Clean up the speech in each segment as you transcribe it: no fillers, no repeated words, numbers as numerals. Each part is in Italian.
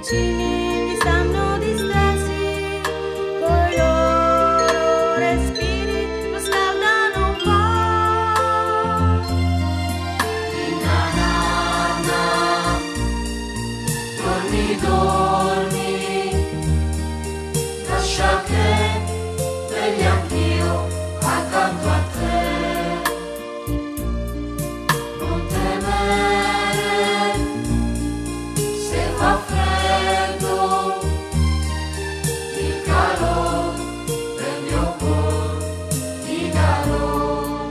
vicini mi stanno distesi, coi loro respiri lo scaldano un po'. Inna nanna, dormi, dormi, lascia che vegli anch'io accanto a te. Non temere se fa freddo, il calore del mio cuore ti darò.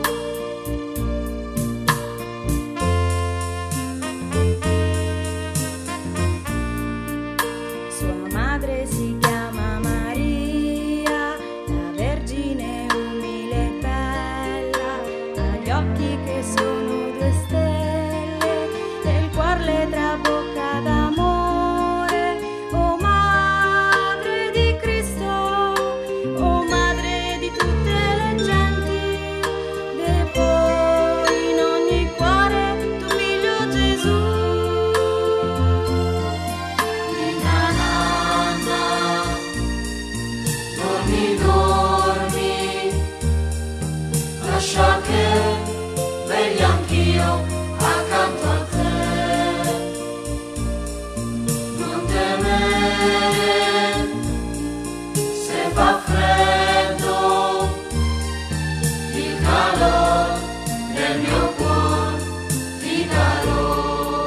Sua madre si chiama Maria, la Vergine umile e bella, ha gli occhi che sono due stelle e il cuor le trabocca d'amore. O Madre di Cristo, o Madre di tutte le genti, deponi in ogni cuore tuo figlio Gesù. Inna nanna, dormi, dormi, lascia che vegli anch'io accanto a te. Non temere se fa freddo, il calore del mio cuore ti darò.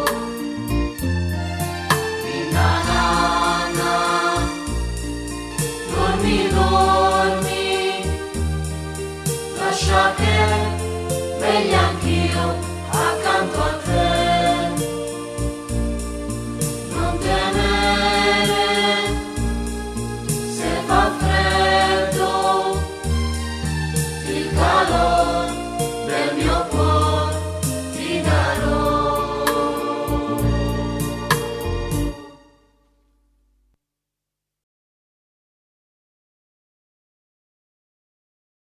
Inna nanna, dormi, dormi, lascia che vegli anch'io